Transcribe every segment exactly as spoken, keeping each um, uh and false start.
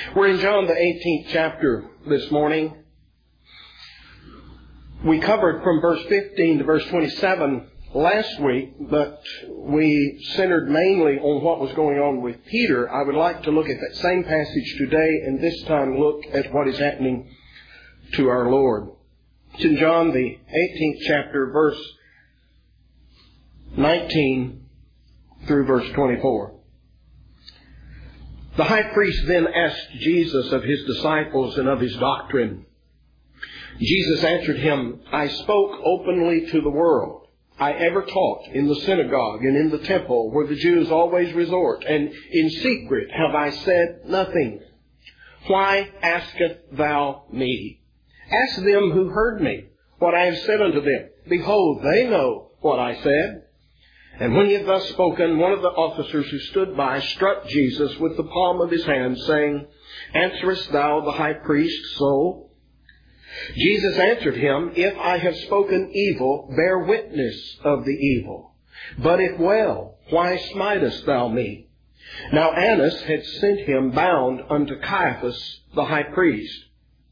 We're in John the eighteenth chapter this morning. We covered from verse fifteen to verse twenty-seven last week, but we centered mainly on what was going on with Peter. I would like to look at that same passage today, and this time look at what is happening to our Lord. It's in John the eighteenth chapter, verse nineteen through verse twenty-four. The high priest then asked Jesus of his disciples and of his doctrine. Jesus answered him, I spoke openly to the world. I ever taught in the synagogue and in the temple where the Jews always resort, and in secret have I said nothing. Why askest thou me? Ask them who heard me what I have said unto them. Behold, they know what I said. And when he had thus spoken, one of the officers who stood by struck Jesus with the palm of his hand, saying, Answerest thou the high priest so? Jesus answered him, If I have spoken evil, bear witness of the evil. But if well, why smitest thou me? Now Annas had sent him bound unto Caiaphas the high priest.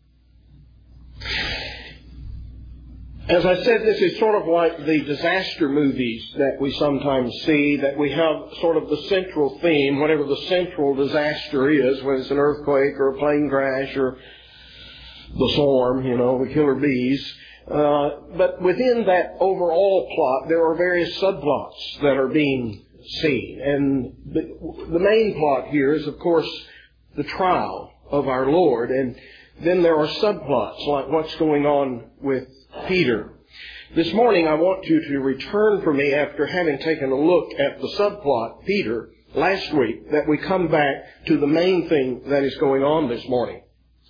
As I said, this is sort of like the disaster movies that we sometimes see, that we have sort of the central theme, whatever the central disaster is, whether it's an earthquake or a plane crash or the swarm, you know, the killer bees. Uh, but within that overall plot, there are various subplots that are being seen. And the, the main plot here is, of course, the trial of our Lord. And then there are subplots, like what's going on with Peter. This morning I want you to return for me, after having taken a look at the subplot, Peter, last week, that we come back to the main thing that is going on this morning.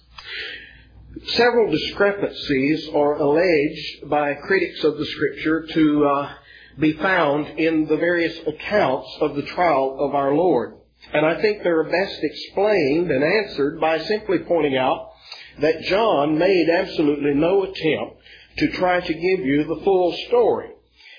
Several discrepancies are alleged by critics of the Scripture to uh, be found in the various accounts of the trial of our Lord. And I think they're best explained and answered by simply pointing out that John made absolutely no attempt to try to give you the full story.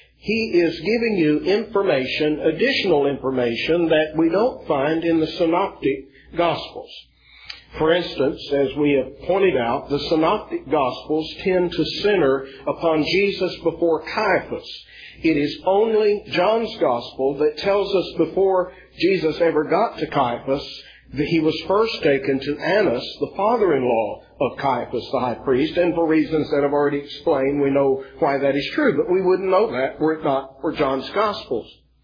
He is giving you information, additional information, that we don't find in the Synoptic Gospels. For instance, as we have pointed out, the Synoptic Gospels tend to center upon Jesus before Caiaphas. It is only John's Gospel that tells us before Jesus ever got to Caiaphas that he was first taken to Annas, the father-in-law of Caiaphas the high priest, and for reasons that I've already explained, we know why that is true, but we wouldn't know that were it not for John's Gospels.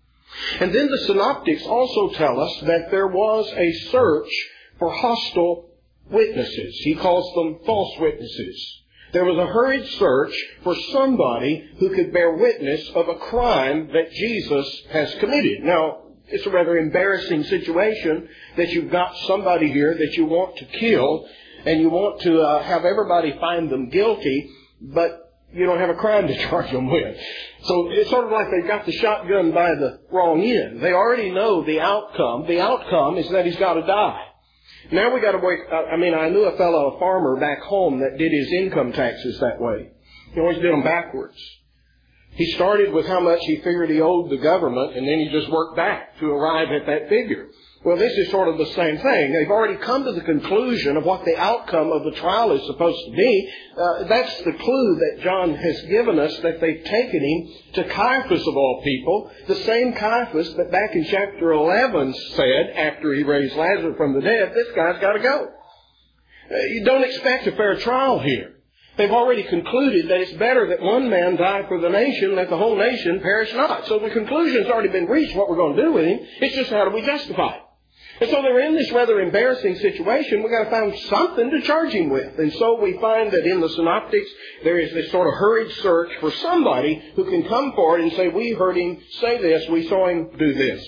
And then the Synoptics also tell us that there was a search for hostile witnesses. He calls them false witnesses. There was a hurried search for somebody who could bear witness of a crime that Jesus has committed. Now, it's a rather embarrassing situation that you've got somebody here that you want to kill, and you want to uh, have everybody find them guilty, but you don't have a crime to charge them with. So it's sort of like they've got the shotgun by the wrong end. They already know the outcome. The outcome is that he's got to die. Now we got to wait. I mean, I knew a fellow, a farmer back home, that did his income taxes that way. He always did them backwards. He started with how much he figured he owed the government, and then he just worked back to arrive at that figure. Well, this is sort of the same thing. They've already come to the conclusion of what the outcome of the trial is supposed to be. Uh, that's the clue that John has given us, that they've taken him to Caiaphas of all people, the same Caiaphas that back in chapter eleven said, after he raised Lazarus from the dead, this guy's got to go. Uh, you don't expect a fair trial here. They've already concluded that it's better that one man die for the nation, that the whole nation perish not. So the conclusion's already been reached what we're going to do with him. It's just how do we justify it? And so they're in this rather embarrassing situation. We've got to find something to charge him with. And so we find that in the Synoptics, there is this sort of hurried search for somebody who can come forward and say, we heard him say this, we saw him do this.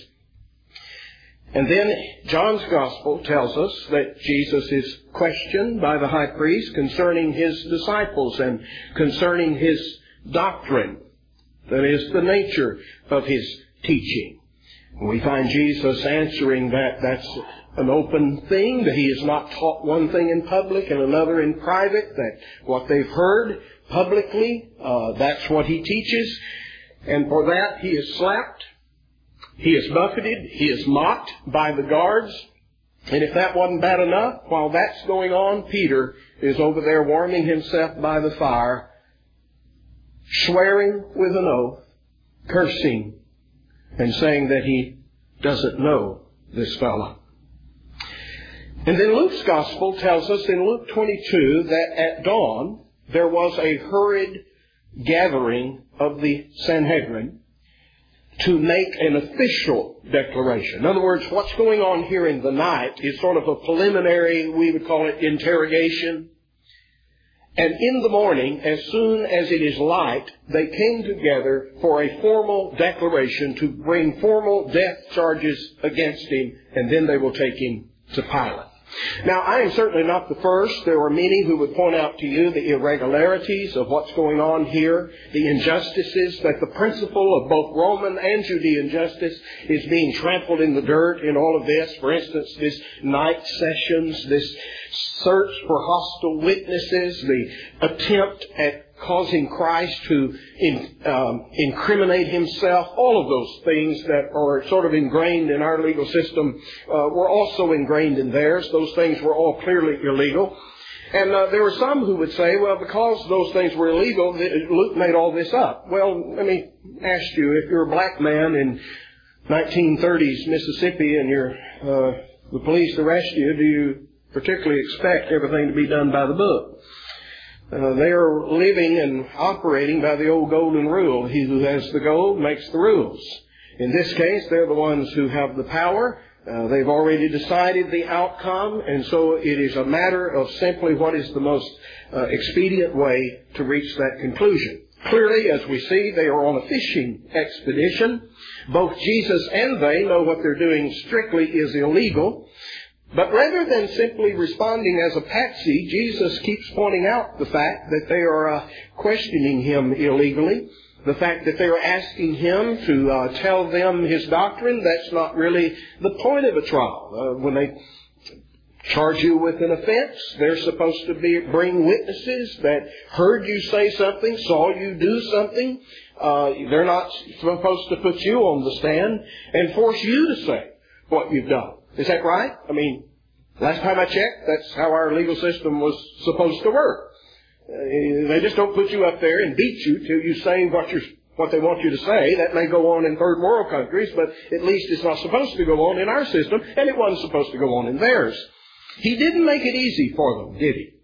And then John's Gospel tells us that Jesus is questioned by the high priest concerning his disciples and concerning his doctrine. That is, the nature of his teaching. We find Jesus answering that that's an open thing, that he has not taught one thing in public and another in private, that what they've heard publicly, uh, that's what he teaches. And for that he is slapped, he is buffeted, he is mocked by the guards. And if that wasn't bad enough, while that's going on, Peter is over there warming himself by the fire, swearing with an oath, cursing, and saying that he doesn't know this fellow. And then Luke's Gospel tells us in Luke twenty-two that at dawn there was a hurried gathering of the Sanhedrin to make an official declaration. In other words, what's going on here in the night is sort of a preliminary, we would call it interrogation. And in the morning, as soon as it is light, they came together for a formal declaration to bring formal death charges against him, and then they will take him to Pilate. Now, I am certainly not the first. There are many who would point out to you the irregularities of what's going on here, the injustices, that the principle of both Roman and Judean justice is being trampled in the dirt in all of this. For instance, this night sessions, this search for hostile witnesses, the attempt at causing Christ to in, um, incriminate himself, all of those things that are sort of ingrained in our legal system uh, were also ingrained in theirs. Those things were all clearly illegal. And uh, there were some who would say, well, because those things were illegal, Luke made all this up. Well, let me ask you, if you're a black man in nineteen thirties Mississippi and you're, uh, the police arrest you, do you particularly expect everything to be done by the book? Uh, they are living and operating by the old golden rule. He who has the gold makes the rules. In this case, they're the ones who have the power. Uh, they've already decided the outcome, and so it is a matter of simply what is the most uh, expedient way to reach that conclusion. Clearly, as we see, they are on a fishing expedition. Both Jesus and they know what they're doing strictly is illegal. But rather than simply responding as a patsy, Jesus keeps pointing out the fact that they are uh, questioning him illegally. The fact that they are asking him to uh, tell them his doctrine, that's not really the point of a trial. Uh, when they charge you with an offense, they're supposed to be bring witnesses that heard you say something, saw you do something. Uh, they're not supposed to put you on the stand and force you to say what you've done. Is that right? I mean, last time I checked, that's how our legal system was supposed to work. Uh, they just don't put you up there and beat you till you say what you're, what they want you to say. That may go on in third world countries, but at least it's not supposed to go on in our system, and it wasn't supposed to go on in theirs. He didn't make it easy for them, did he?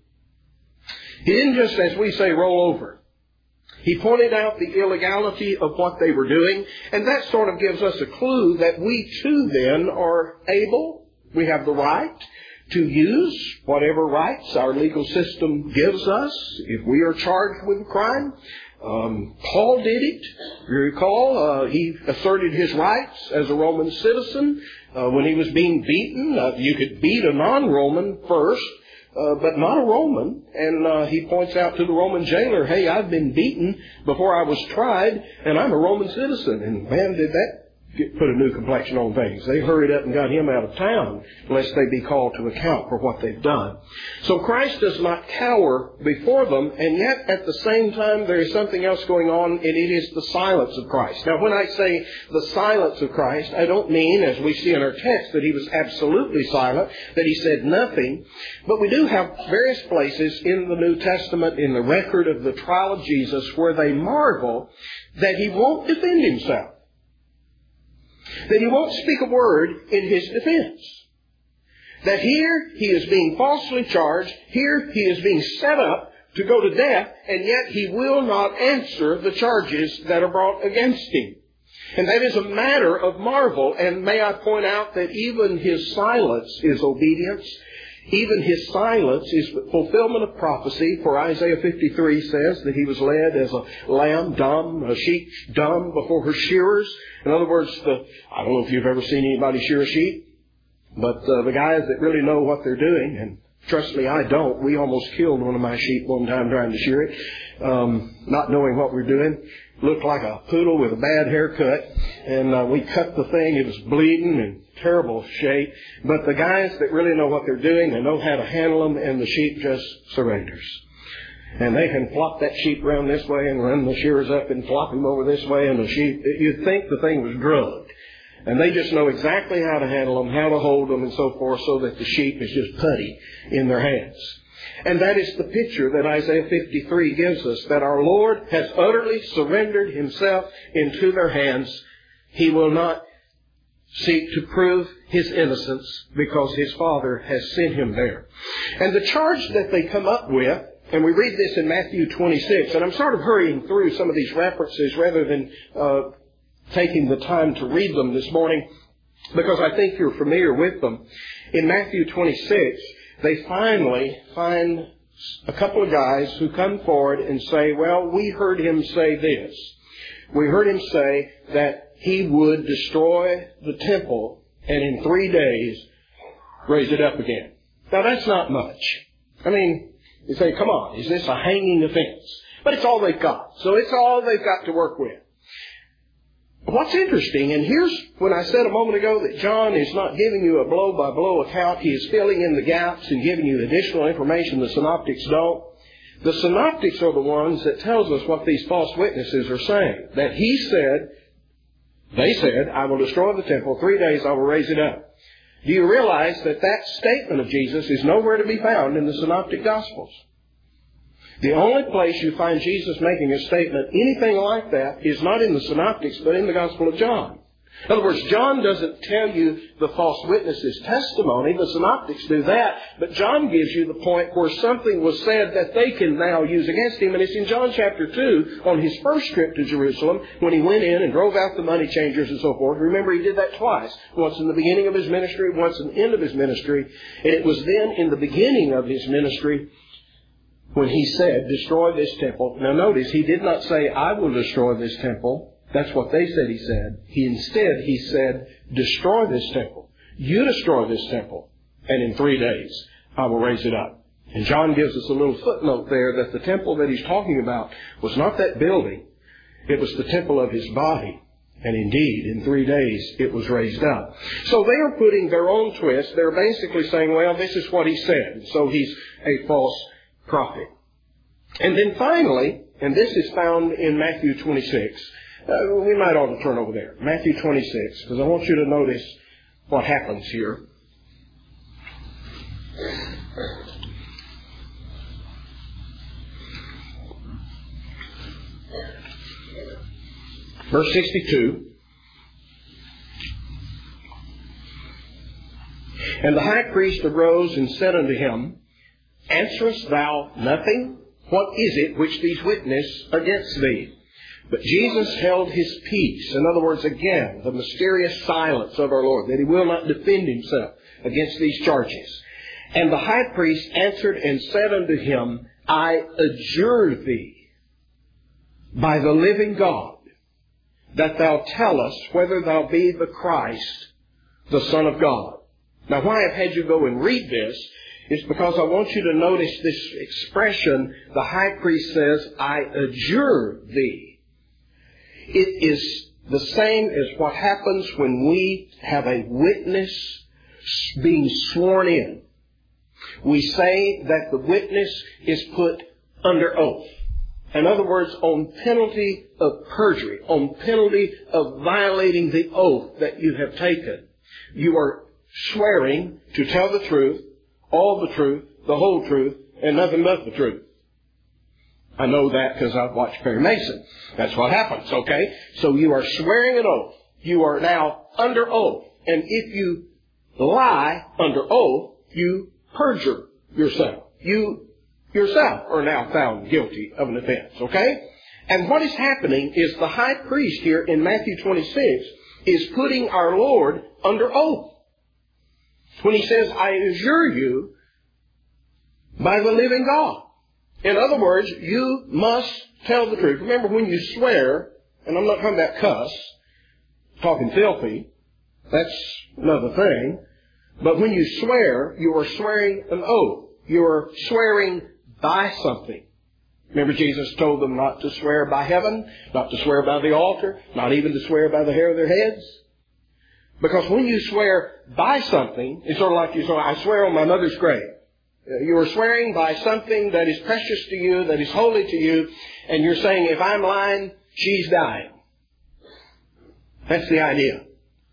He didn't just, as we say, roll over. He pointed out the illegality of what they were doing, and that sort of gives us a clue that we too then are able, we have the right to use whatever rights our legal system gives us if we are charged with a crime. Um, Paul did it. You recall, uh, he asserted his rights as a Roman citizen uh, when he was being beaten. Uh, you could beat a non-Roman first. Uh, but not a Roman. And uh, he points out to the Roman jailer, hey, I've been beaten before I was tried, and I'm a Roman citizen. And man, did that get, put a new complexion on things. They hurried up and got him out of town, lest they be called to account for what they've done. So Christ does not cower before them, and yet at the same time there is something else going on, and it is the silence of Christ. Now, when I say the silence of Christ, I don't mean, as we see in our text, that he was absolutely silent, that he said nothing. But we do have various places in the New Testament, in the record of the trial of Jesus, where they marvel that he won't defend himself. That he won't speak a word in his defense. That here he is being falsely charged, here he is being set up to go to death, and yet he will not answer the charges that are brought against him. And that is a matter of marvel, and may I point out that even his silence is obedience. Even his silence is fulfillment of prophecy, for Isaiah fifty-three says that he was led as a lamb dumb, a sheep dumb before her shearers. In other words, the, I don't know if you've ever seen anybody shear a sheep, but uh, the guys that really know what they're doing, and trust me, I don't. We almost killed one of my sheep one time trying to shear it, um, not knowing what we're doing. Looked like a poodle with a bad haircut, and uh, we cut the thing. It was bleeding and terrible shape. But the guys that really know what they're doing, they know how to handle them, and the sheep just surrenders. And they can flop that sheep around this way and run the shears up and flop him over this way, and the sheep, you'd think the thing was drugged. And they just know exactly how to handle them, how to hold them, and so forth, so that the sheep is just putty in their hands. And that is the picture that Isaiah fifty-three gives us, that our Lord has utterly surrendered Himself into their hands. He will not seek to prove His innocence because His Father has sent Him there. And the charge that they come up with, and we read this in Matthew twenty-six, and I'm sort of hurrying through some of these references rather than uh, taking the time to read them this morning, because I think you're familiar with them. In Matthew twenty-six, they finally find a couple of guys who come forward and say, well, we heard him say this. We heard him say that he would destroy the temple and in three days raise it up again. Now, that's not much. I mean, you say, come on, is this a hanging offense? But it's all they've got. So it's all they've got to work with. What's interesting, and here's when I said a moment ago that John is not giving you a blow-by-blow account. He is filling in the gaps and giving you additional information the synoptics don't. The synoptics are the ones that tells us what these false witnesses are saying. That he said, they said, I will destroy the temple. Three days I will raise it up. Do you realize that that statement of Jesus is nowhere to be found in the synoptic gospels? The only place you find Jesus making a statement, anything like that, is not in the synoptics, but in the Gospel of John. In other words, John doesn't tell you the false witness's testimony. The synoptics do that. But John gives you the point where something was said that they can now use against him. And it's in John chapter two, on his first trip to Jerusalem, when he went in and drove out the money changers and so forth. Remember, he did that twice. Once in the beginning of his ministry, once in the end of his ministry. And it was then in the beginning of his ministry when he said, destroy this temple. Now notice, he did not say, I will destroy this temple. That's what they said he said. He instead, he said, destroy this temple. You destroy this temple, and in three days I will raise it up. And John gives us a little footnote there that the temple that he's talking about was not that building. It was the temple of his body. And indeed, in three days, it was raised up. So they are putting their own twist. They're basically saying, well, this is what he said. So he's a false prophet. And then finally, and this is found in Matthew twenty-six. Uh, we might ought to turn over there. Matthew twenty-six, because I want you to notice what happens here. Verse sixty-two. And the high priest arose and said unto him, Answerest thou nothing? What is it which these witness against thee? But Jesus held his peace. In other words, again, the mysterious silence of our Lord, that he will not defend himself against these charges. And the high priest answered and said unto him, I adjure thee by the living God, that thou tell us whether thou be the Christ, the Son of God. Now, why I've had you go and read this is because I want you to notice this expression. The high priest says, I adjure thee. It is the same as what happens when we have a witness being sworn in. We say that the witness is put under oath. In other words, on penalty of perjury, on penalty of violating the oath that you have taken. You are swearing to tell the truth, all the truth, the whole truth, and nothing but the truth. I know that because I've watched Perry Mason. That's what happens, okay? So you are swearing an oath. You are now under oath. And if you lie under oath, you perjure yourself. You yourself are now found guilty of an offense, okay? And what is happening is the high priest here in Matthew twenty-six is putting our Lord under oath. When he says, I adjure you by the living God. In other words, you must tell the truth. Remember, when you swear, and I'm not talking about cuss, talking filthy, that's another thing. But when you swear, you are swearing an oath. You are swearing by something. Remember, Jesus told them not to swear by heaven, not to swear by the altar, not even to swear by the hair of their heads. Because when you swear by something, it's sort of like you say, I swear on my mother's grave. You are swearing by something that is precious to you, that is holy to you, and you're saying, if I'm lying, she's dying. That's the idea.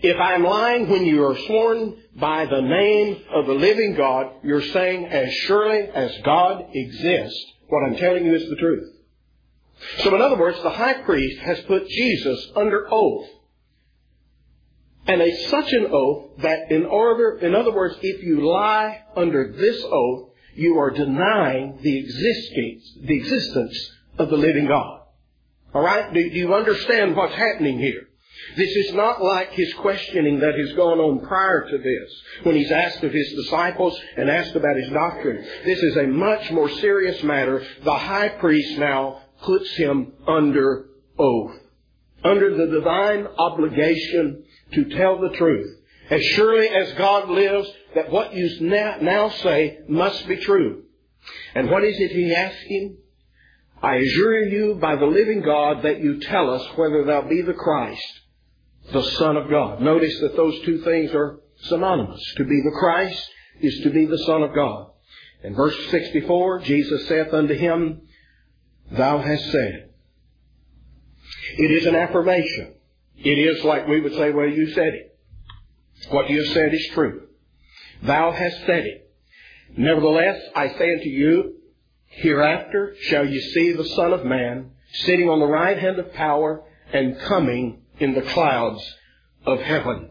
If I'm lying when you are sworn by the name of the living God, you're saying, as surely as God exists, what I'm telling you is the truth. So in other words, the high priest has put Jesus under oath. And a, such an oath that in order, in other words, if you lie under this oath, you are denying the existence, the existence of the living God. All right? Do, do you understand what's happening here? This is not like his questioning that has gone on prior to this, when he's asked of his disciples and asked about his doctrine. This is a much more serious matter. The high priest now puts him under oath, under the divine obligation to tell the truth. As surely as God lives, that what you now say must be true. And what is it he asks him? I adjure you by the living God that you tell us whether thou be the Christ, the Son of God. Notice that those two things are synonymous. To be the Christ is to be the Son of God. In verse sixty-four, Jesus saith unto him, Thou hast said. It is an affirmation. It is like we would say, well, you said it. What you have said is true. Thou hast said it. Nevertheless, I say unto you, hereafter shall you see the Son of Man sitting on the right hand of power and coming in the clouds of heaven.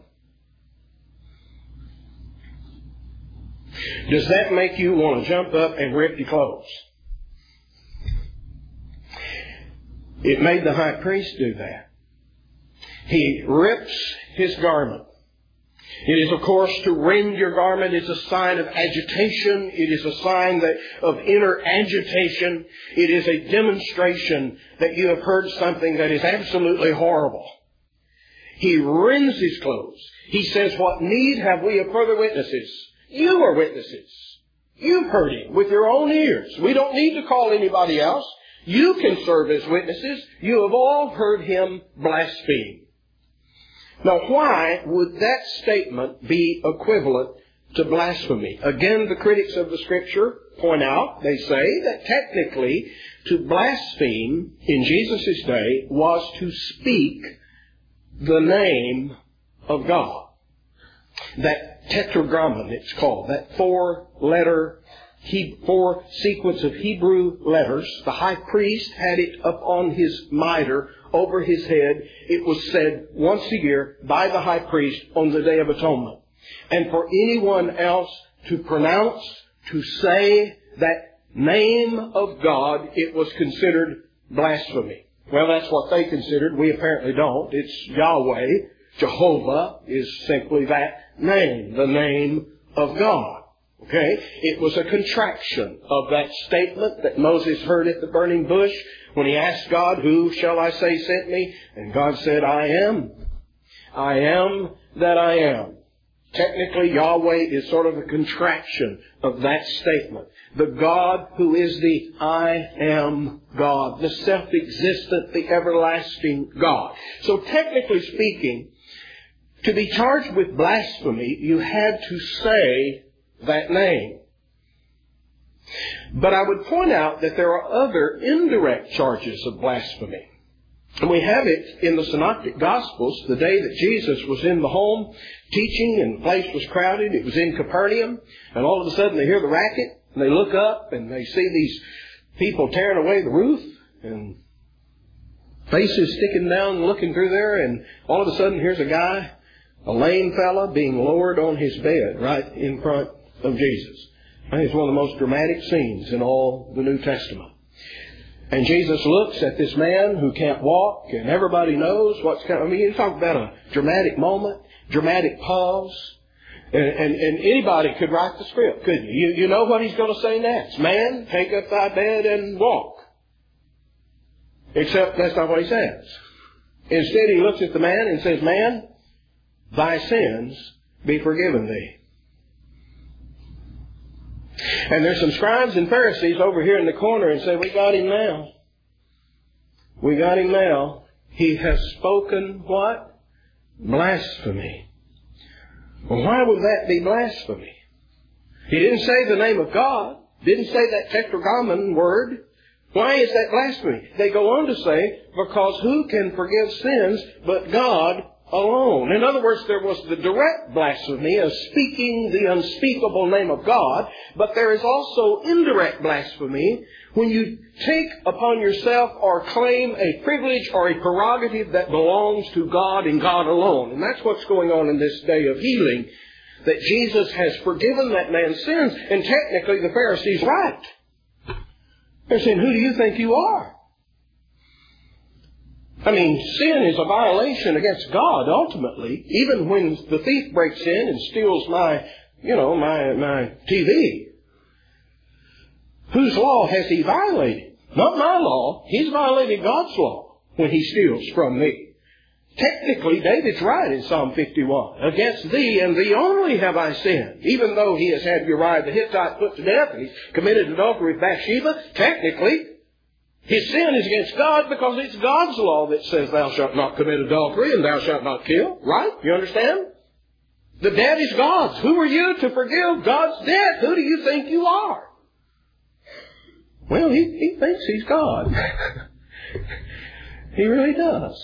Does that make you want to jump up and rip your clothes? It made the high priest do that. He rips his garment. It is, of course, to rend your garment is a sign of agitation. It is a sign that of inner agitation. It is a demonstration that you have heard something that is absolutely horrible. He rends his clothes. He says, what need have we of further witnesses? You are witnesses. You've heard him with your own ears. We don't need to call anybody else. You can serve as witnesses. You have all heard him blaspheme. Now, why would that statement be equivalent to blasphemy? Again, the critics of the Scripture point out, they say that technically to blaspheme in Jesus' day was to speak the name of God. That tetragrammaton, it's called, that four-letter, four sequence of Hebrew letters. The high priest had it up on his mitre over his head. It was said once a year by the high priest on the Day of Atonement. And for anyone else to pronounce, to say that name of God, it was considered blasphemy. Well, that's what they considered. We apparently don't. It's Yahweh. Jehovah is simply that name, the name of God. Okay? It was a contraction of that statement that Moses heard at the burning bush when he asked God, who shall I say sent me? And God said, I am. I am that I am. Technically, Yahweh is sort of a contraction of that statement. The God who is the I am God, the self-existent, the everlasting God. So technically speaking, to be charged with blasphemy, you had to say that name. But I would point out that there are other indirect charges of blasphemy. And we have it in the Synoptic Gospels, the day that Jesus was in the home teaching and the place was crowded. It was in Capernaum. And all of a sudden they hear the racket and they look up and they see these people tearing away the roof and faces sticking down and looking through there. And all of a sudden here's a guy, a lame fella, being lowered on his bed right in front of Jesus. I think it's one of the most dramatic scenes in all the New Testament. And Jesus looks at this man who can't walk, and everybody knows what's coming. I mean, you talk about a dramatic moment, dramatic pause, and, and, and anybody could write the script, couldn't you? You, you know what he's going to say next. Man, take up thy bed and walk. Except that's not what he says. Instead, he looks at the man and says, man, thy sins be forgiven thee. And there's some scribes and Pharisees over here in the corner and say, we got him now. We got him now. He has spoken what? Blasphemy. Well, why would that be blasphemy? He didn't say the name of God. Didn't say that tetragrammaton word. Why is that blasphemy? They go on to say, because who can forgive sins but God alone. In other words, there was the direct blasphemy of speaking the unspeakable name of God, but there is also indirect blasphemy when you take upon yourself or claim a privilege or a prerogative that belongs to God and God alone. And that's what's going on in this day of healing, that Jesus has forgiven that man's sins, and technically the Pharisees are right. They're saying, who do you think you are? I mean, sin is a violation against God, ultimately. Even when the thief breaks in and steals my, you know, my, my T V. Whose law has he violated? Not my law. He's violated God's law when he steals from me. Technically, David's right in Psalm fifty-one. Against thee and thee only have I sinned. Even though he has had Uriah the Hittite put to death and he's committed adultery with Bathsheba, technically, his sin is against God because it's God's law that says thou shalt not commit adultery and thou shalt not kill. Right? You understand? The debt is God's. Who are you to forgive God's debt? Who do you think you are? Well, he, he thinks he's God. He really does.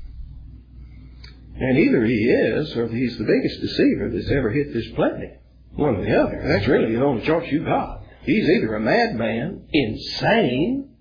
And either he is, or he's the biggest deceiver that's ever hit this planet. One or the other. That's really the only choice you got. He's either a madman, insane,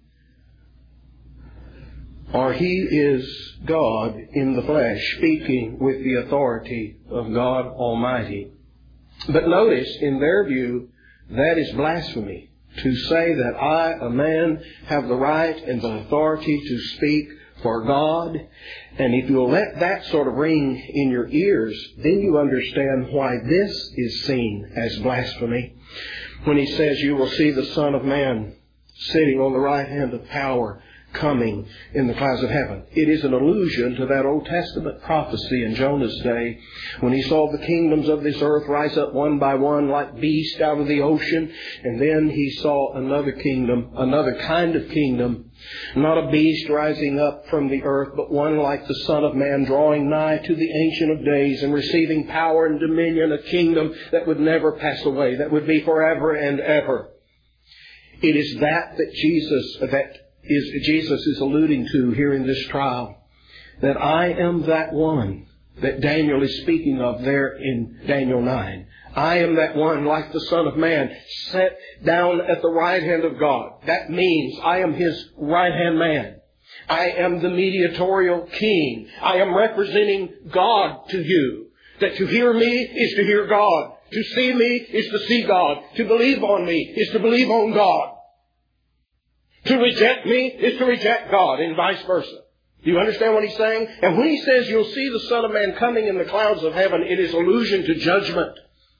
or he is God in the flesh, speaking with the authority of God Almighty. But notice, in their view, that is blasphemy. To say that I, a man, have the right and the authority to speak for God. And if you'll let that sort of ring in your ears, then you understand why this is seen as blasphemy. When he says, you will see the Son of Man sitting on the right hand of power, coming in the clouds of heaven. It is an allusion to that Old Testament prophecy in Jonah's day when he saw the kingdoms of this earth rise up one by one like beasts out of the ocean. And then he saw another kingdom, another kind of kingdom, not a beast rising up from the earth, but one like the Son of Man drawing nigh to the Ancient of Days and receiving power and dominion, a kingdom that would never pass away, that would be forever and ever. It is that that Jesus, that is Jesus is alluding to here in this trial, that I am that one that Daniel is speaking of there in Daniel nine. I am that one, like the Son of Man, set down at the right hand of God. That means I am His right hand man. I am the mediatorial king. I am representing God to you. That to hear me is to hear God. To see me is to see God. To believe on me is to believe on God. To reject me is to reject God, and vice versa. Do you understand what he's saying? And when he says you'll see the Son of Man coming in the clouds of heaven, it is allusion to judgment.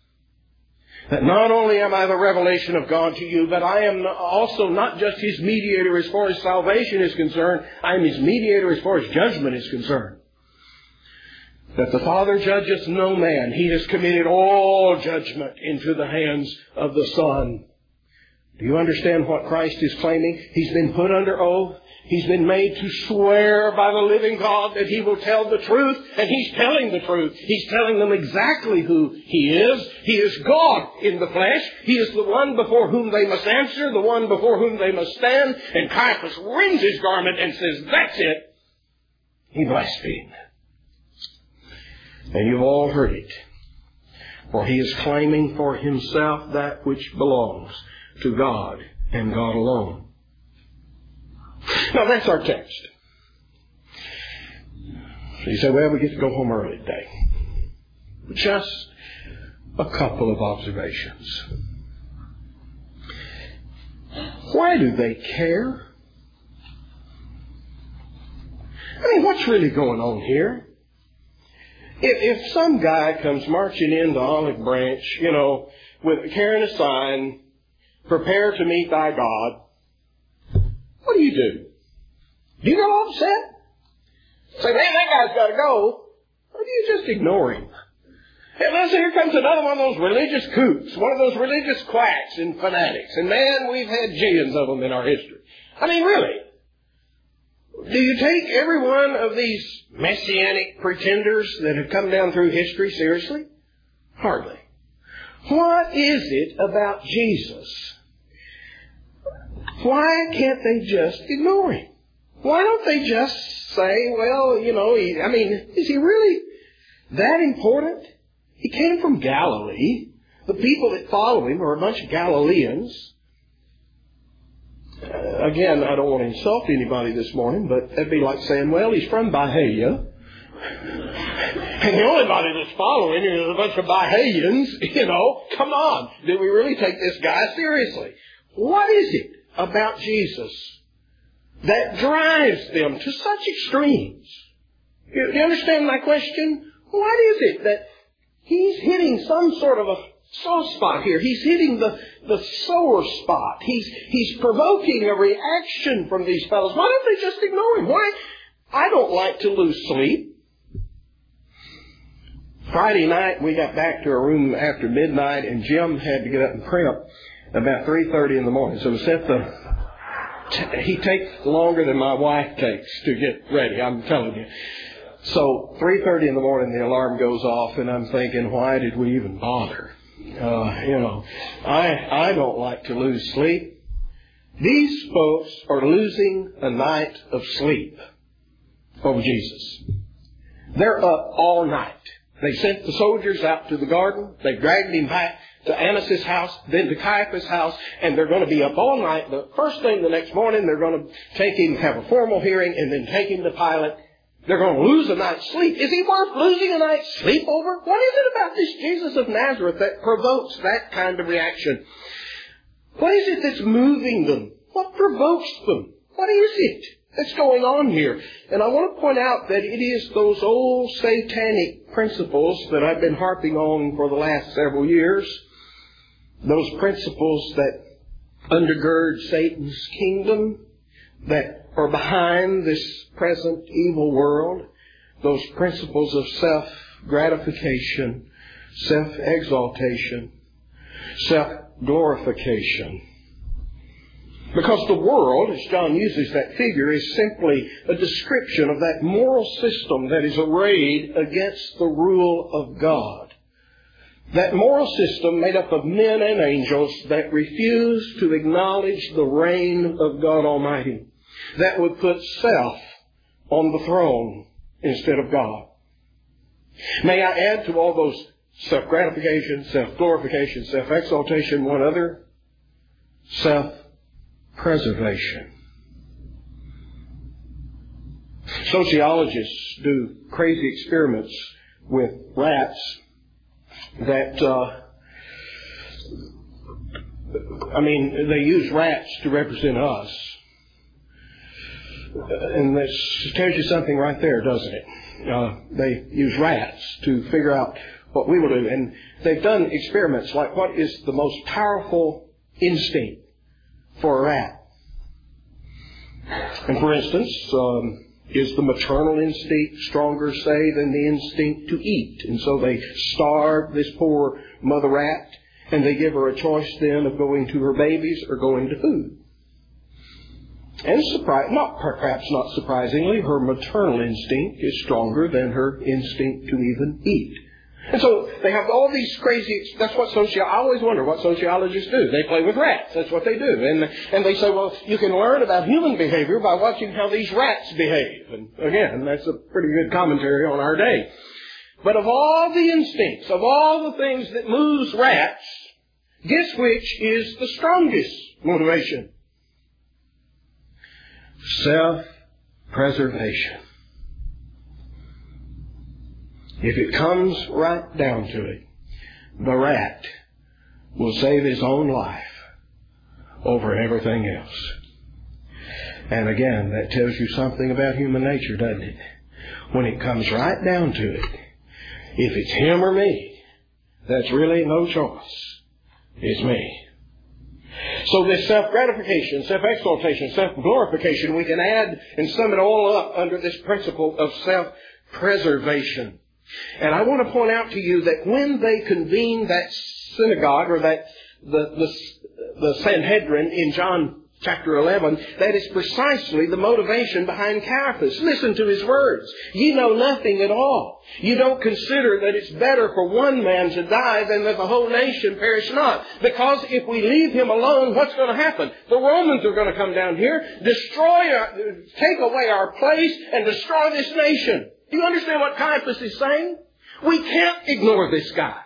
That not only am I the revelation of God to you, but I am also not just His mediator as far as salvation is concerned. I am His mediator as far as judgment is concerned. That the Father judges no man. He has committed all judgment into the hands of the Son. Do you understand what Christ is claiming? He's been put under oath. He's been made to swear by the living God that He will tell the truth. And He's telling the truth. He's telling them exactly who He is. He is God in the flesh. He is the one before whom they must answer, the one before whom they must stand. And Caiaphas rends his garment and says, that's it. He blasphemed. And you've all heard it. For he is claiming for himself that which belongs to God and God alone. Now that's our text. So you say, well, we get to go home early today. Just a couple of observations. Why do they care? I mean, what's really going on here? If, if some guy comes marching into Olive Branch, you know, with carrying a sign, prepare to meet thy God, what do you do? Do you get all upset? Say, man, that guy's got to go. Or do you just ignore him? And listen, here comes another one of those religious kooks, one of those religious quacks and fanatics. And man, we've had jillions of them in our history. I mean, really. Do you take every one of these messianic pretenders that have come down through history seriously? Hardly. What is it about Jesus? Why can't they just ignore Him? Why don't they just say, well, you know, he, I mean, is He really that important? He came from Galilee. The people that follow him are a bunch of Galileans. Uh, again, I don't want to insult anybody this morning, but that'd be like saying, well, he's from Bahia. And the only body that's following him is a bunch of Bahamians. You know, come on. Do we really take this guy seriously? What is it about Jesus that drives them to such extremes? You, you understand my question? What is it that he's hitting some sort of a soft spot here? He's hitting the, the sore spot. He's, he's provoking a reaction from these fellows. Why don't they just ignore him? Why? I don't like to lose sleep. Friday night, we got back to our room after midnight, and Jim had to get up and crimp about three thirty in the morning. So we set the... T- he takes longer than my wife takes to get ready, I'm telling you. So three thirty in the morning, the alarm goes off, and I'm thinking, why did we even bother? Uh, you know, I I don't like to lose sleep. These folks are losing a night of sleep over Jesus. They're up all night. They sent the soldiers out to the garden. They dragged him back to Annas' house, then to Caiaphas' house, and they're going to be up all night. The first thing the next morning, they're going to take him, have a formal hearing, and then take him to Pilate. They're going to lose a night's sleep. Is he worth losing a night's sleep over? What is it about this Jesus of Nazareth that provokes that kind of reaction? What is it that's moving them? What provokes them? What is it that's going on here? And I want to point out that it is those old satanic principles that I've been harping on for the last several years. Those principles that undergird Satan's kingdom, that are behind this present evil world. Those principles of self-gratification, self-exaltation, self-glorification. Because the world, as John uses that figure, is simply a description of that moral system that is arrayed against the rule of God. That moral system made up of men and angels that refuse to acknowledge the reign of God Almighty. That would put self on the throne instead of God. May I add to all those self-gratification, self-glorification, self-exaltation, one other? Self-preservation. Sociologists do crazy experiments with rats that, uh, I mean, they use rats to represent us. And this tells you something right there, doesn't it? Uh, they use rats to figure out what we will do. And they've done experiments like what is the most powerful instinct for a rat. And for instance, um, is the maternal instinct stronger, say, than the instinct to eat? And so they starve this poor mother rat, and they give her a choice then of going to her babies or going to food. And surprise, not perhaps not surprisingly, her maternal instinct is stronger than her instinct to even eat. And so they have all these crazy, that's what soci, I always wonder what sociologists do. They play with rats. That's what they do. And, and they say, well, you can learn about human behavior by watching how these rats behave. And again, that's a pretty good commentary on our day. But of all the instincts, of all the things that moves rats, guess which is the strongest motivation? Self-preservation. If it comes right down to it, the rat will save his own life over everything else. And again, that tells you something about human nature, doesn't it? When it comes right down to it, if it's him or me, that's really no choice. It's me. So this self-gratification, self-exaltation, self-glorification, we can add and sum it all up under this principle of self-preservation. And I want to point out to you that when they convened that synagogue, or that the, the, the Sanhedrin in John chapter eleven, that is precisely the motivation behind Caiaphas. Listen to his words. Ye know nothing at all. You don't consider that it's better for one man to die than that the whole nation perish not. Because if we leave him alone, what's going to happen? The Romans are going to come down here, destroy, our, take away our place, and destroy this nation. Do you understand what Caiaphas is saying? We can't ignore this guy.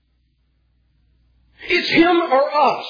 It's him or us.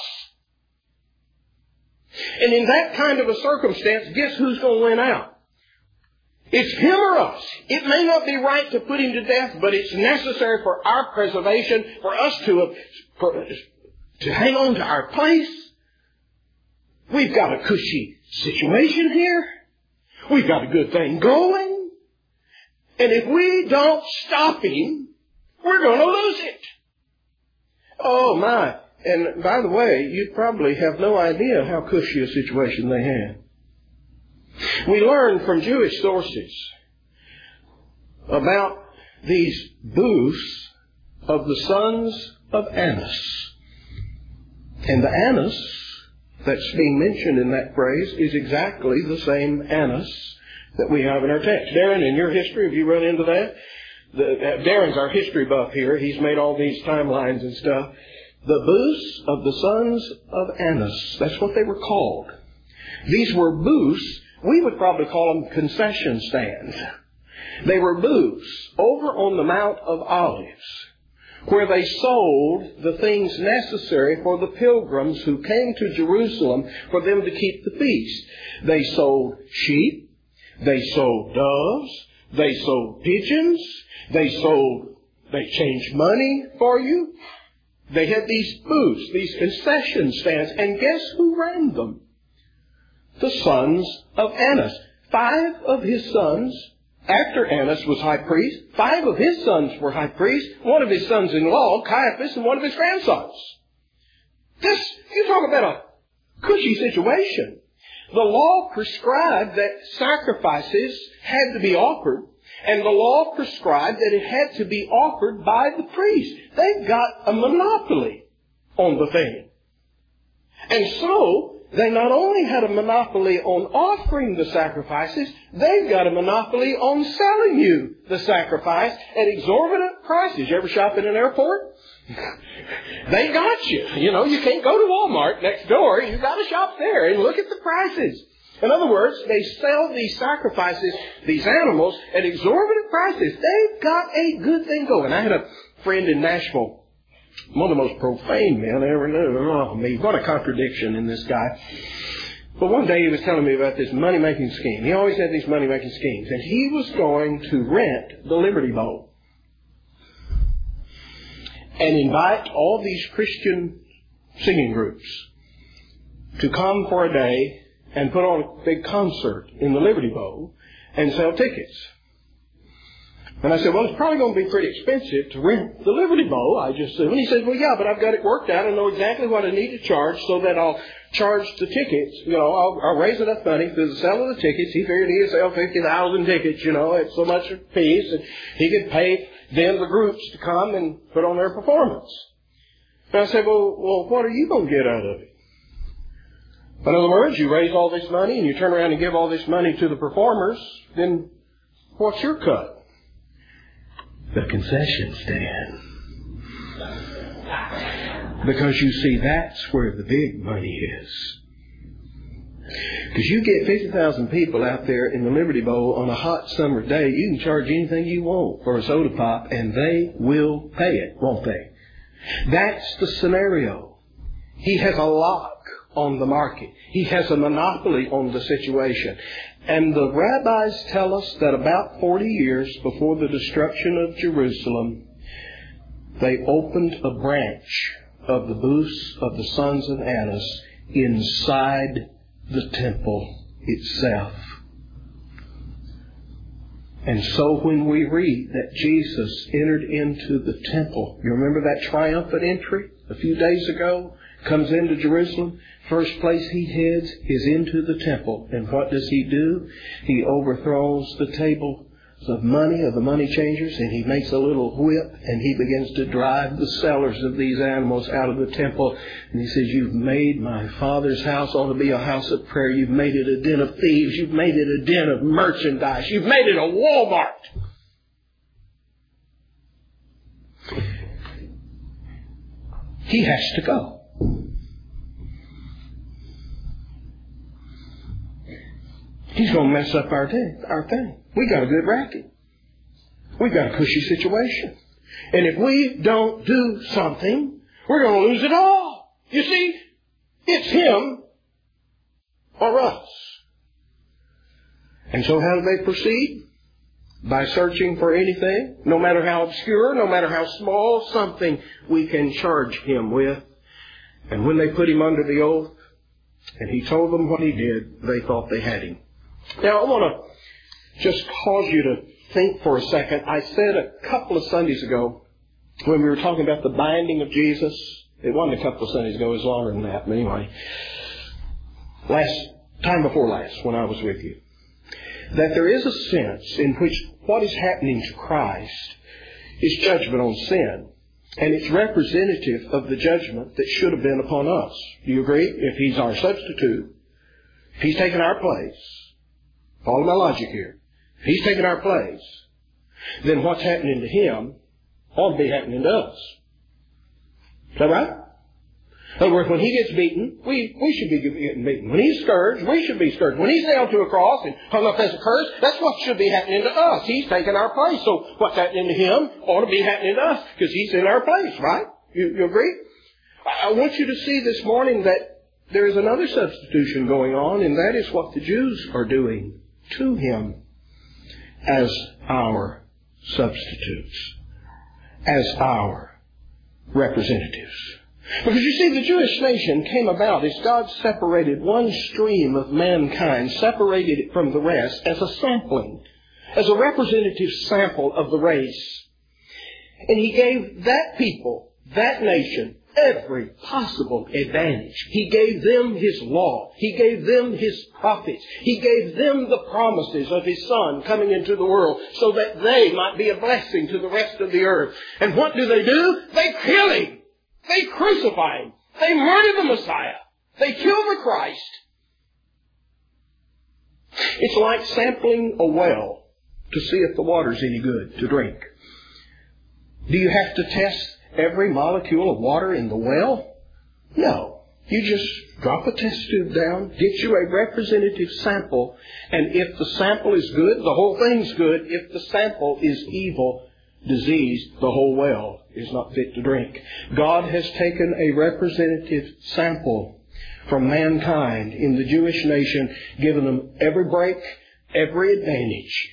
And in that kind of a circumstance, guess who's going to win out? It's him or us. It may not be right to put him to death, but it's necessary for our preservation, for us to, for, to hang on to our place. We've got a cushy situation here. We've got a good thing going. And if we don't stop him, we're going to lose it. Oh my. And by the way, you probably have no idea how cushy a situation they had. We learn from Jewish sources about these booths of the sons of Annas. And the Annas that's being mentioned in that phrase is exactly the same Annas that we have in our text. Darren, in your history, have you run into that? The, uh, Darren's our history buff here. He's made all these timelines and stuff. The booths of the sons of Annas. That's what they were called. These were booths. We would probably call them concession stands. They were booths over on the Mount of Olives, where they sold the things necessary for the pilgrims who came to Jerusalem for them to keep the feast. They sold sheep. They sold doves. They sold pigeons. They sold, they changed money for you. They had these booths, these concession stands. And guess who ran them? The sons of Annas. Five of his sons, after Annas was high priest, five of his sons were high priests, one of his sons-in-law, Caiaphas, and one of his grandsons. This, you talk about a cushy situation. The law prescribed that sacrifices had to be offered, and the law prescribed that it had to be offered by the priest. They've got a monopoly on the thing. And so, they not only had a monopoly on offering the sacrifices, they've got a monopoly on selling you the sacrifice at exorbitant prices. You ever shop in an airport? They got you. You know, you can't go to Walmart next door. You've got to shop there and look at the prices. In other words, they sell these sacrifices, these animals, at exorbitant prices. They've got a good thing going. I had a friend in Nashville, one of the most profane men I ever knew. Oh, me, what a contradiction in this guy. But one day he was telling me about this money-making scheme. He always had these money-making schemes. And he was going to rent the Liberty Bowl and invite all these Christian singing groups to come for a day and put on a big concert in the Liberty Bowl and sell tickets. And I said, well, it's probably going to be pretty expensive to rent the Liberty Bowl. I just said, and he said, well, yeah, but I've got it worked out. I know exactly what I need to charge so that I'll charge the tickets. You know, I'll, I'll raise enough money for the sale of the tickets. He figured he could sell fifty thousand tickets, you know, at so much a piece. And he could pay then the groups to come and put on their performance. And I said, well, well, what are you going to get out of it? In other words, you raise all this money and you turn around and give all this money to the performers, then what's your cut? The concession stand. Because you see, that's where the big money is. Because you get fifty thousand people out there in the Liberty Bowl on a hot summer day, you can charge anything you want for a soda pop and they will pay it, won't they? That's the scenario. He has a lock on the market. He has a monopoly on the situation. And the rabbis tell us that about forty years before the destruction of Jerusalem, they opened a branch of the booths of the sons of Annas inside the temple itself. And so when we read that Jesus entered into the temple, you remember that triumphant entry a few days ago? Comes into Jerusalem. First place he heads is into the temple. And what does he do? He overthrows the tables of money, of the money changers, and he makes a little whip and he begins to drive the sellers of these animals out of the temple. And he says, you've made my Father's house ought to be a house of prayer. You've made it a den of thieves. You've made it a den of merchandise. You've made it a Walmart. He has to go. He's going to mess up our thing. Our thing. We got a good racket. We've got a cushy situation. And if we don't do something, we're going to lose it all. You see, it's Him or us. And so how do they proceed? By searching for anything, no matter how obscure, no matter how small, something we can charge Him with. And when they put Him under the oath, and He told them what He did, they thought they had Him. Now, I want to just cause you to think for a second. I said a couple of Sundays ago, when we were talking about the binding of Jesus, it wasn't a couple of Sundays ago, it was longer than that, but anyway, last time before last, when I was with you, that there is a sense in which what is happening to Christ is judgment on sin. And it's representative of the judgment that should have been upon us. Do you agree? If He's our substitute, if He's taken our place, follow my logic here, if He's taken our place, then what's happening to Him ought to be happening to us. Is that right? In other words, when He gets beaten, we, we should be getting beaten. When He's scourged, we should be scourged. When He's nailed to a cross and hung up as a curse, that's what should be happening to us. He's taken our place. So what's happening to Him ought to be happening to us because He's in our place, right? You, you agree? I want you to see this morning that there is another substitution going on, and that is what the Jews are doing to Him as our substitutes, as our representatives. Because you see, the Jewish nation came about as God separated one stream of mankind, separated it from the rest as a sampling, as a representative sample of the race. And He gave that people, that nation, every possible advantage. He gave them His law. He gave them His prophets. He gave them the promises of His Son coming into the world so that they might be a blessing to the rest of the earth. And what do they do? They kill Him. They crucify Him. They murder the Messiah. They kill the Christ. It's like sampling a well to see if the water's any good to drink. Do you have to test every molecule of water in the well? No. You just drop a test tube down, get you a representative sample, and if the sample is good, the whole thing's good. If the sample is evil, diseased, the whole well is not fit to drink. God has taken a representative sample from mankind in the Jewish nation, given them every break, every advantage.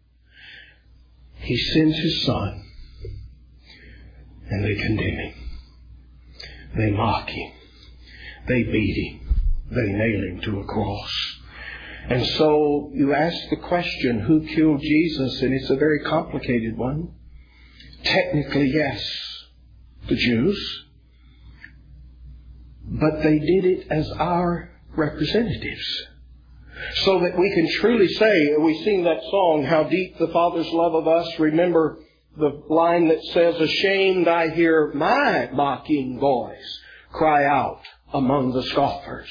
He sends His Son, and they condemn Him. They mock Him. They beat Him. They nail Him to a cross. And so you ask the question, who killed Jesus? And it's a very complicated one. Technically, yes, the Jews. But they did it as our representatives. So that we can truly say, we sing that song, How Deep the Father's Love of Us. Remember the line that says, ashamed I hear my mocking voice cry out among the scoffers.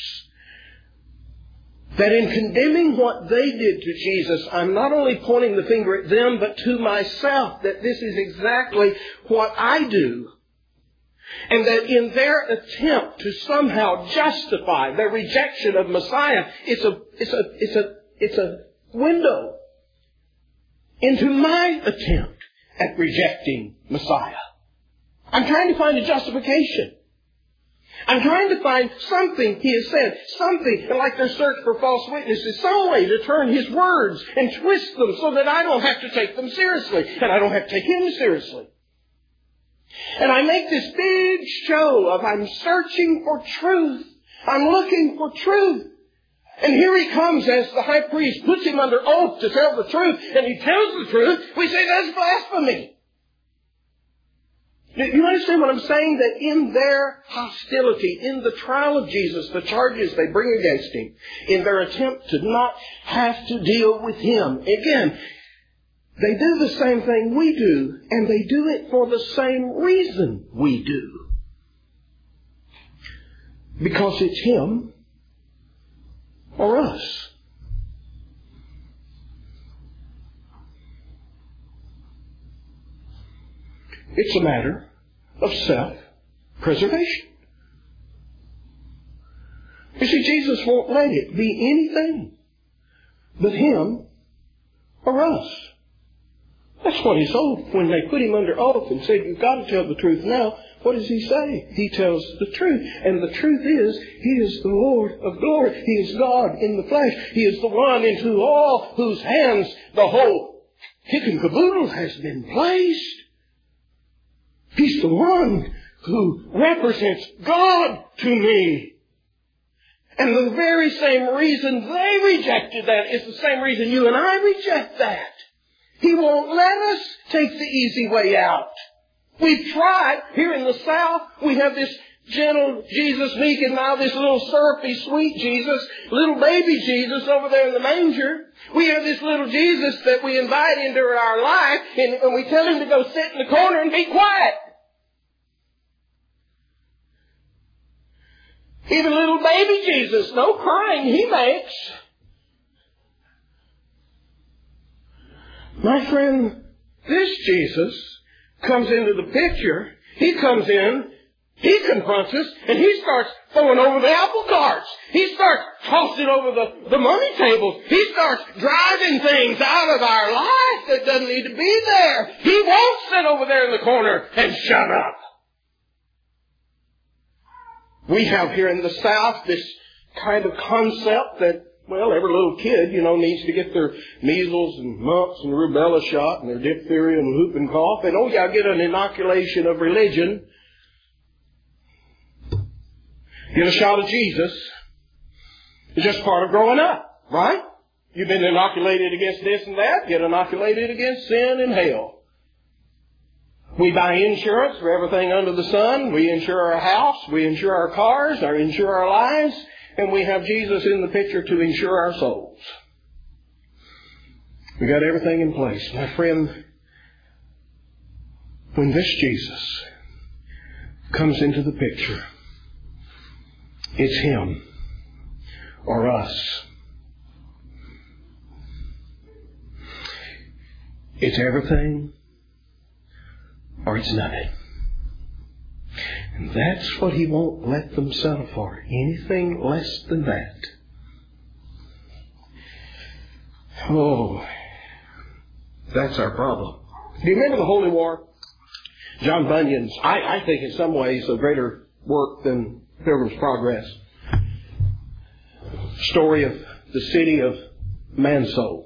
That in condemning what they did to Jesus, I'm not only pointing the finger at them, but to myself, that this is exactly what I do. And that in their attempt to somehow justify their rejection of Messiah, it's a, it's a, it's a, it's a window into my attempt at rejecting Messiah. I'm trying to find a justification. I'm trying to find something He has said, something, like their search for false witnesses, some way to turn His words and twist them so that I don't have to take them seriously, and I don't have to take Him seriously. And I make this big show of I'm searching for truth. I'm looking for truth. And here He comes as the high priest puts Him under oath to tell the truth, and He tells the truth. We say that's blasphemy. You understand what I'm saying? That in their hostility, in the trial of Jesus, the charges they bring against Him, in their attempt to not have to deal with Him, again, they do the same thing we do, and they do it for the same reason we do. Because it's Him or us. It's a matter of self-preservation. You see, Jesus won't let it be anything but Him or us. That's what he told when they put him under oath and said, you've got to tell the truth now. What does he say? He tells the truth. And the truth is, He is the Lord of glory. He is God in the flesh. He is the one into all whose hands the whole kit and caboodle has been placed. He's the one who represents God to me. And the very same reason they rejected that is the same reason you and I reject that. He won't let us take the easy way out. We've tried. Here in the South, we have this gentle Jesus, meek and mild, this little syrupy, sweet Jesus, little baby Jesus over there in the manger. We have this little Jesus that we invite into our life, and, and we tell Him to go sit in the corner and be quiet. Even little baby Jesus, no crying He makes. My friend, this Jesus comes into the picture. He comes in, He confronts us, and He starts throwing over the apple carts. He starts tossing over the, the money tables. He starts driving things out of our life that doesn't need to be there. He won't sit over there in the corner and shut up. We have here in the South this kind of concept that, well, every little kid, you know, needs to get their measles and mumps and rubella shot and their diphtheria and whooping cough. And, oh, yeah, get an inoculation of religion. Get a shot of Jesus. It's just part of growing up, right? You've been inoculated against this and that. Get inoculated against sin and hell. We buy insurance for everything under the sun. We insure our house. We insure our cars. We insure our lives. And we have Jesus in the picture to insure our souls. We got everything in place. My friend, when this Jesus comes into the picture, it's Him or us. It's everything or it's nothing. And that's what He won't let them settle for. Anything less than that. Oh, that's our problem. Do you remember the Holy War? John Bunyan's, I, I think in some ways, a greater work than Pilgrim's Progress. Story of the city of Manso.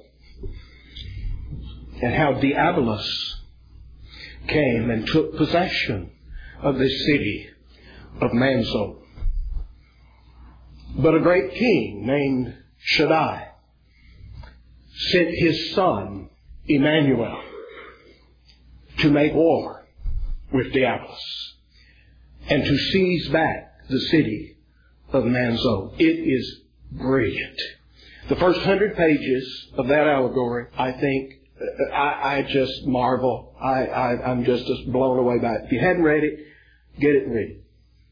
And how Diabolus came and took possession of this city of Manso. But a great king named Shaddai sent his son, Emmanuel, to make war with Diabolus and to seize back the city of Manso. It is brilliant. The first hundred pages of that allegory, I think, I, I just marvel. I, I, I'm just, just blown away by it. If you hadn't read it, get it and read it.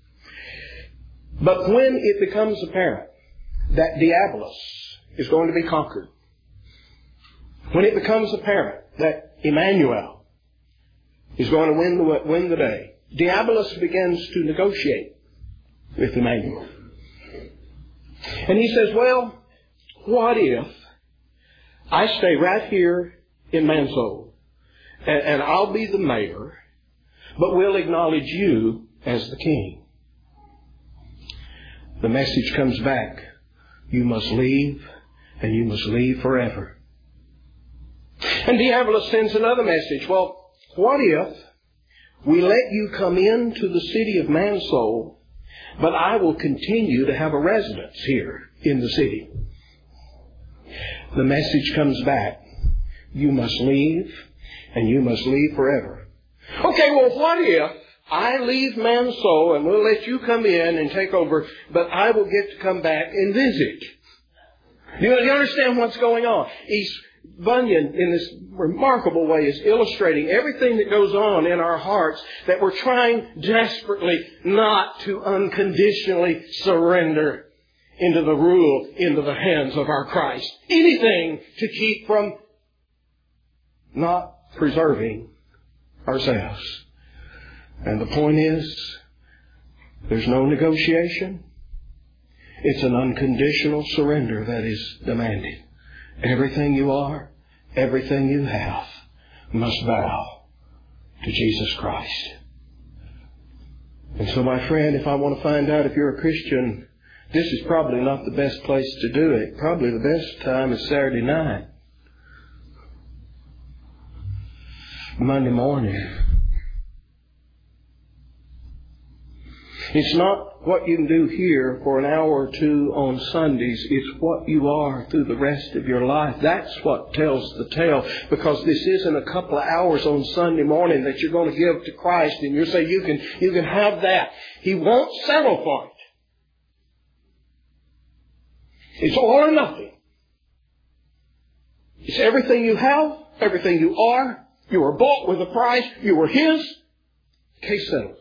But when it becomes apparent that Diabolus is going to be conquered, when it becomes apparent that Emmanuel is going to win the, win the day, Diabolus begins to negotiate with Emmanuel. And he says, well, what if I stay right here in Manso, and, and I'll be the mayor, but we'll acknowledge you as the king. The message comes back. You must leave, and you must leave forever. And Diabolus sends another message. Well, what if we let you come into the city of Manso, but I will continue to have a residence here in the city? The message comes back. You must leave, and you must leave forever. Okay, well, what if I leave Manso and we'll let you come in and take over, but I will get to come back and visit? You, you understand what's going on? He's, Bunyan, in this remarkable way, is illustrating everything that goes on in our hearts that we're trying desperately not to unconditionally surrender into the rule, into the hands of our Christ. Anything to keep from not preserving ourselves. And the point is, there's no negotiation. It's an unconditional surrender that is demanded. Everything you are, everything you have, must bow to Jesus Christ. And so, my friend, if I want to find out if you're a Christian, this is probably not the best place to do it. Probably the best time is Saturday night. Monday morning. It's not what you can do here for an hour or two on Sundays. It's what you are through the rest of your life. That's what tells the tale. Because this isn't a couple of hours on Sunday morning that you're going to give to Christ and you say you can, you can have that. He won't settle for it. It's all or nothing. It's everything you have, everything you are. You were bought with a price. You were His. Case settled.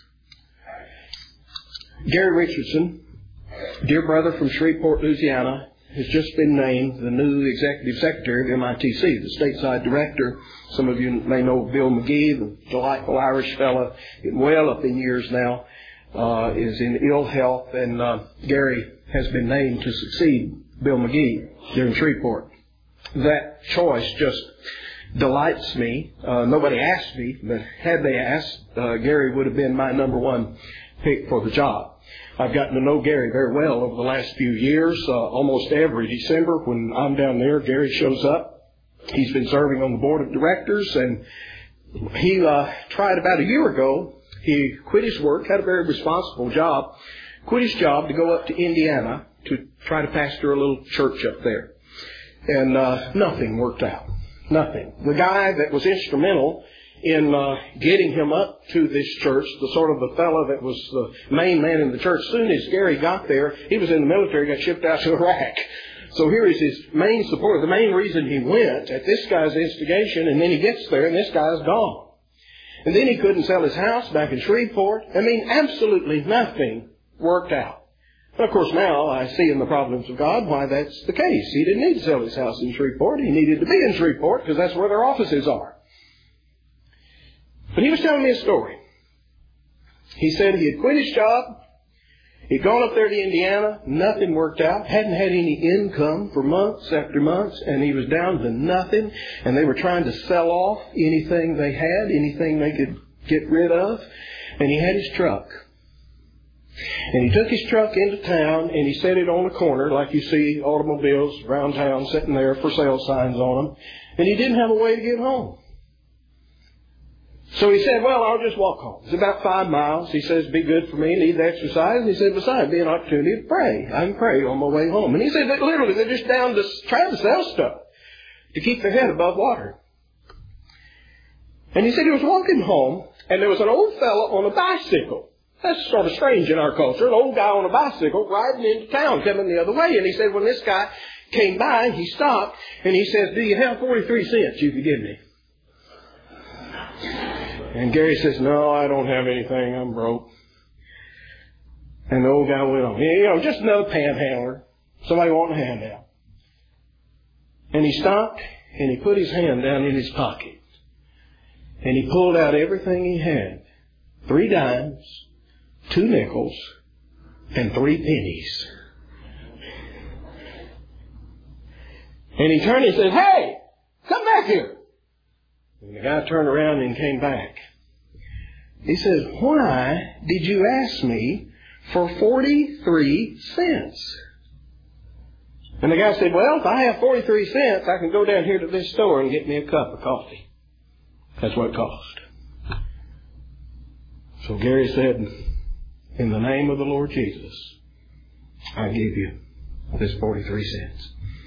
Gary Richardson, dear brother from Shreveport, Louisiana, has just been named the new Executive Secretary of M I T C, the stateside director. Some of you may know Bill McGee, the delightful Irish fellow, well up in years now, uh, is in ill health, and uh, Gary has been named to succeed Bill McGee here in Shreveport. That choice just delights me. Uh, nobody asked me, but had they asked, uh, Gary would have been my number one pick for the job. I've gotten to know Gary very well over the last few years. Uh, almost every December when I'm down there, Gary shows up. He's been serving on the board of directors, and he uh, tried about a year ago. He quit his work, had a very responsible job, quit his job to go up to Indiana to try to pastor a little church up there. And uh, nothing worked out. Nothing. The guy that was instrumental in uh, getting him up to this church, the sort of the fellow that was the main man in the church, as soon as Gary got there, he was in the military, got shipped out to Iraq. So here is his main supporter, the main reason he went at this guy's instigation, and then he gets there and this guy's gone. And then he couldn't sell his house back in Shreveport. I mean, absolutely nothing worked out. And of course now I see in the providence of God why that's the case. He didn't need to sell his house in Shreveport. He needed to be in Shreveport because that's where their offices are. But he was telling me a story. He said he had quit his job. He'd gone up there to Indiana. Nothing worked out. Hadn't had any income for months after months. And he was down to nothing. And they were trying to sell off anything they had, anything they could get rid of. And he had his truck. And he took his truck into town and he set it on a corner like you see automobiles around town sitting there for sale signs on them. And he didn't have a way to get home. So he said, well, I'll just walk home. It's about five miles. He says, be good for me, need the exercise. And he said, besides, be an opportunity to pray. I can pray on my way home. And he said that literally they're just down to trying to sell stuff to keep their head above water. And he said he was walking home and there was an old fellow on a bicycle. That's sort of strange in our culture. An old guy on a bicycle riding into town coming the other way. And he said when this guy came by, he stopped and he says, do you have forty-three cents you could give me? And Gary says, no, I don't have anything. I'm broke. And the old guy went on. You know, just another panhandler. Somebody wanting a handout. And he stopped and he put his hand down in his pocket. And he pulled out everything he had. Three dimes, two nickels, and three pennies. And he turned and said, hey, come back here. And the guy turned around and came back. He says, why did you ask me for forty-three cents? And the guy said, well, if I have forty-three cents, I can go down here to this store and get me a cup of coffee. That's what it cost. So Gary said, in the name of the Lord Jesus, I give you this forty-three cents.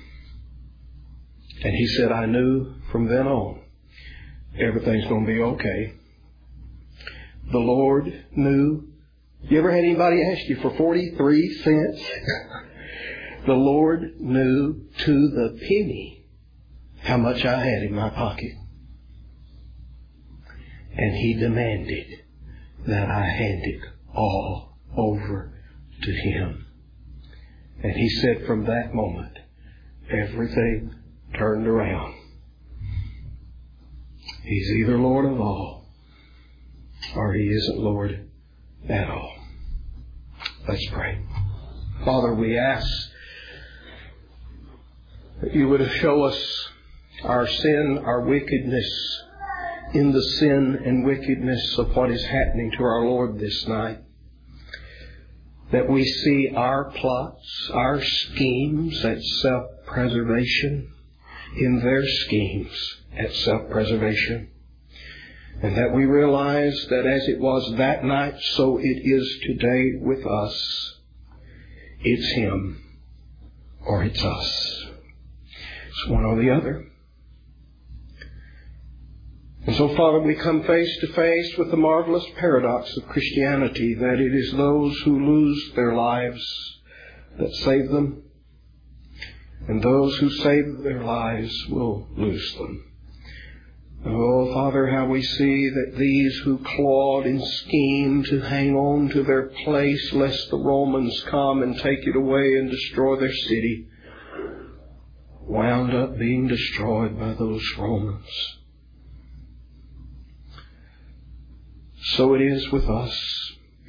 And he said, I knew from then on, everything's going to be okay. The Lord knew. You ever had anybody ask you for forty-three cents? The Lord knew to the penny how much I had in my pocket. And He demanded that I hand it all over to Him. And He said from that moment, everything turned around. He's either Lord of all, or He isn't Lord at all. Let's pray. Father, we ask that You would show us our sin, our wickedness, in the sin and wickedness of what is happening to our Lord this night. That we see our plots, our schemes at self-preservation, in their schemes at self-preservation. And that we realize that as it was that night, so it is today with us. It's Him or it's us. It's one or the other. And so, Father, we come face to face with the marvelous paradox of Christianity, that it is those who lose their lives that save them, and those who save their lives will lose them. Oh, Father, how we see that these who clawed and schemed to hang on to their place lest the Romans come and take it away and destroy their city, wound up being destroyed by those Romans. So it is with us.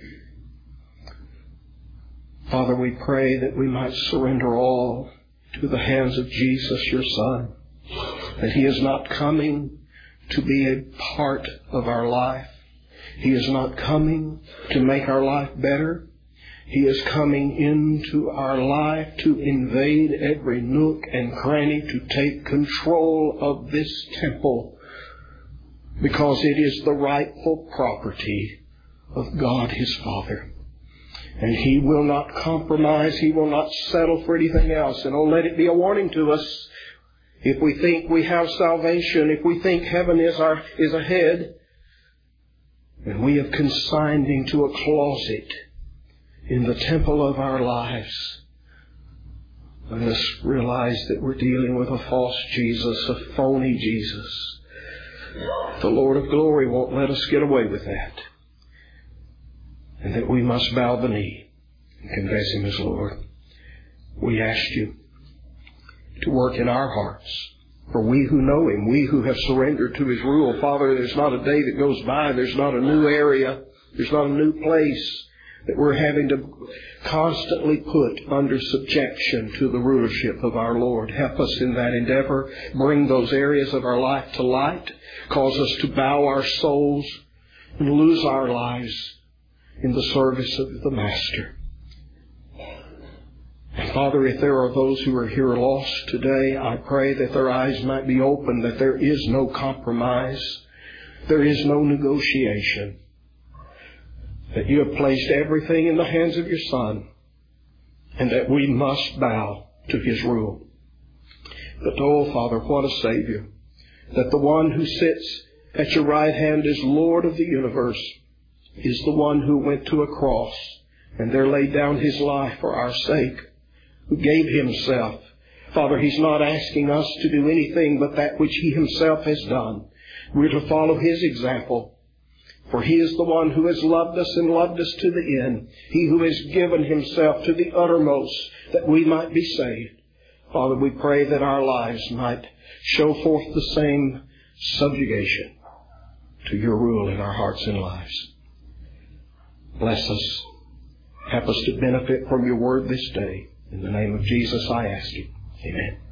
Father, we pray that we might surrender all to the hands of Jesus, your Son, that He is not coming to be a part of our life. He is not coming to make our life better. He is coming into our life to invade every nook and cranny, to take control of this temple, because it is the rightful property of God His Father. And He will not compromise. He will not settle for anything else. And oh, let it be a warning to us. If we think we have salvation, if we think heaven is our is ahead, and we have consigned Him to a closet in the temple of our lives, let us realize that we're dealing with a false Jesus, a phony Jesus. The Lord of glory won't let us get away with that. And that we must bow the knee and confess Him as Lord. We ask You to work in our hearts. For we who know Him, we who have surrendered to His rule, Father, there's not a day that goes by, there's not a new area, there's not a new place that we're having to constantly put under subjection to the rulership of our Lord. Help us in that endeavor. Bring those areas of our life to light. Cause us to bow our souls and lose our lives in the service of the Master. And Father, if there are those who are here lost today, I pray that their eyes might be opened, that there is no compromise, there is no negotiation, that You have placed everything in the hands of Your Son, and that we must bow to His rule. But oh, Father, what a Savior, that the one who sits at Your right hand is Lord of the universe, is the one who went to a cross and there laid down His life for our sake, who gave Himself. Father, He's not asking us to do anything but that which He Himself has done. We're to follow His example. For He is the one who has loved us and loved us to the end. He who has given Himself to the uttermost that we might be saved. Father, we pray that our lives might show forth the same subjugation to Your rule in our hearts and lives. Bless us. Help us to benefit from Your word this day. In the name of Jesus, I ask You. Amen.